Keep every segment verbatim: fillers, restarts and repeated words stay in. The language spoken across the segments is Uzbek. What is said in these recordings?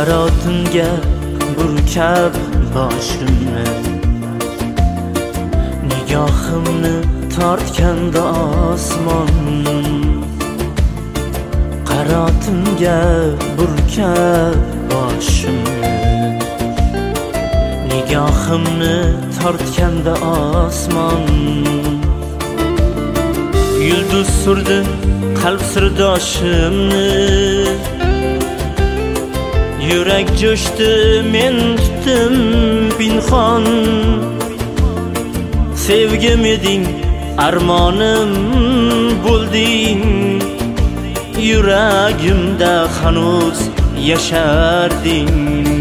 qanotimga burkab boshimni, nigohimni tortganda osmon, qanotimga burkab boshimni, nigohimni tortganda osmon. Yulduz surdi qalb sirdoshimni, yurak jo'shdi men tutdim pinhon. Sevgim eding, armonim bo'lding, yuragimda hanuz yasharding.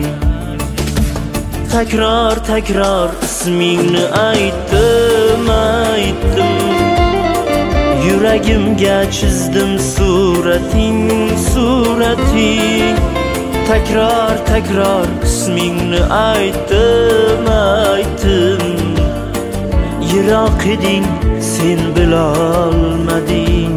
Takror takror ismingni aytdim aytdim, yuragimga chizdim surating surating. Takror takror ismingni aytdim aytdim, yiroq eding sen bilolmading.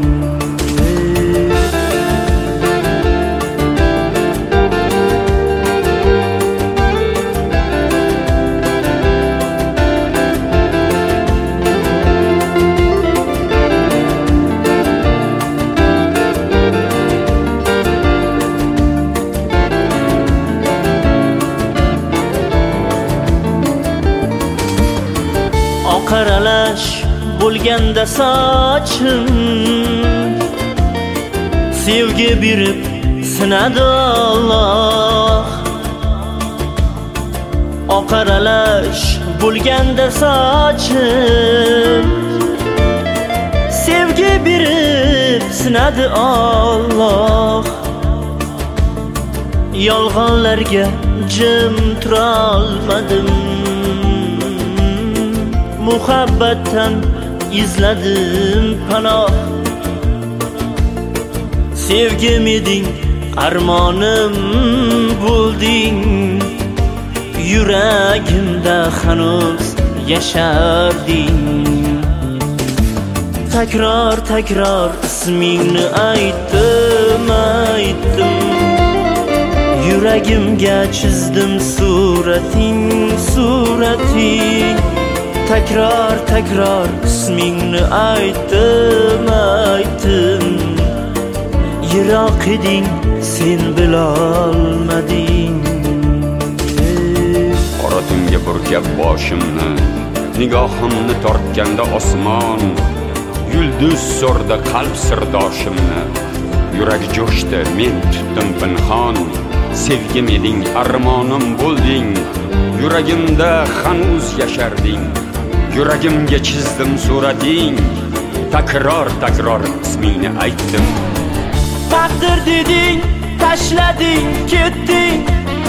Qaralash bo'lganda sochim, sevgi berib sinadi Alloh. Oqaralash bo'lganda sochim, sevgi berib sinadi Alloh. Yolg'onlarga jim turolmadim, muhabbatdan izladim panoh. Sevgim eding, armonim bo'lding, yuragimda hanuz yasharding. Takror takror ismingni aytdim aytdim, yuragimga chizdim surating surating. Takror takror ismingni aytdim aytdim, yiroq eding sen bilolmading. Qora tunga burkab boshimni, nigohimni tortganda osmon. Yulduz so'rdi qalb sirdoshimni, yurak jo'shdi men tutdim pinhon. Sevgim eding, armonim bo'lding, yuragimda hanuz yasharding. Yuragimga chizdim surating, takror takror ismingni aytdim. Taqdir deding, tashlading, ketding,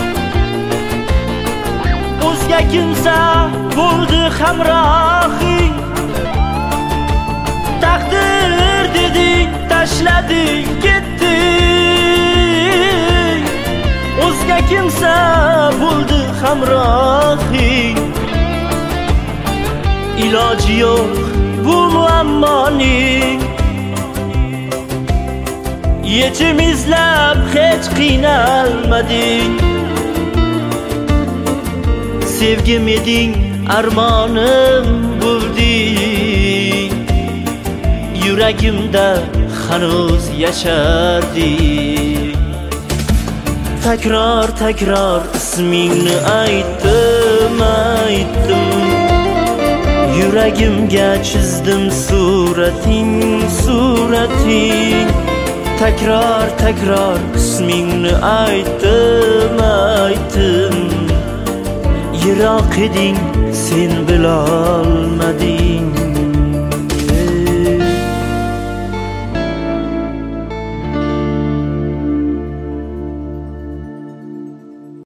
o'zga kimsa bo'ldi hamrohing. Taqdir deding, tashlading, ketding, o'zga kimsa bo'ldi hamrohing. Iloji yo'q bu muammoning, yechim izlab hech qiynalmading. Sevgim eding, armonim bo'lding, yuragimda hanuz yasharding. Takror takror ismingni aytdim aytdim, yuragimga chizdim surating surating. Takror takror ismingni aytdim aytdim, yiroq eding sen bilolmading.